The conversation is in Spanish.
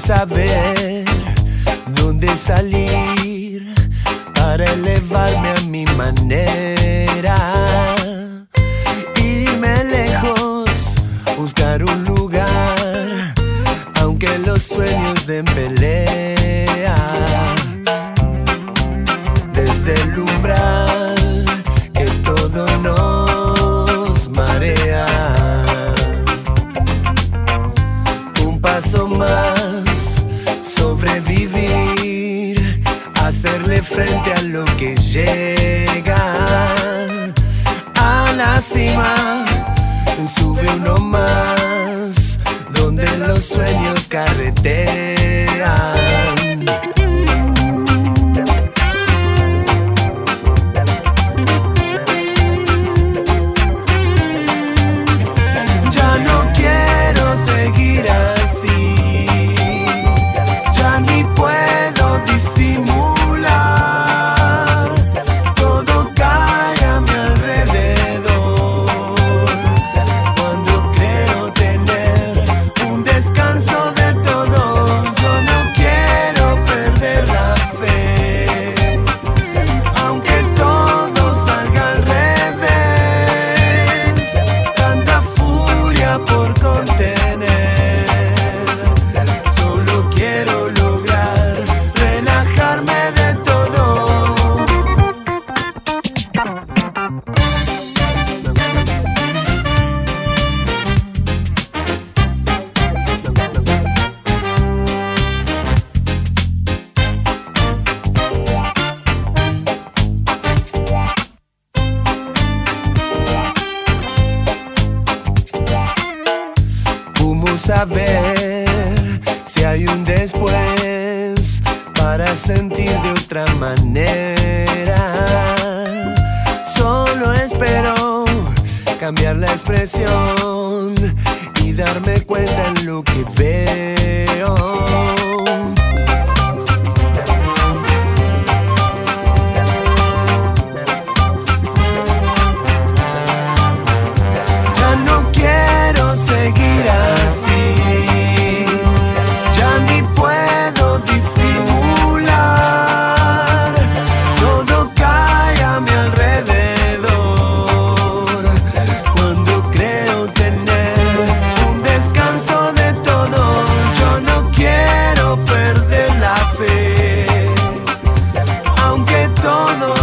saber dónde salir para elevarme a mi manera. Irme lejos, buscar un lugar, aunque los sueños den pelea. Desde el umbral que todo nos marea. Un paso más, sobrevivir, hacerle frente a lo que llega. A la cima, sube uno más, donde los sueños carretean. Ya no quiero seguir así, ya ni puedo disimular, todo cae a mi alrededor. Cuando creo tener un descanso de todo, yo no quiero perder la fe, aunque todo salga al revés, tanta furia por contener. Solo quiero lograr relajarme de todo. Vamos a ver si hay un después para sentir de otra manera. Solo espero cambiar la expresión y darme cuenta en lo que veo. Ya no quiero seguir así, ya ni puedo disimular, todo cae a mi alrededor. Cuando creo tener un descanso de todo, yo no quiero perder la fe, aunque todo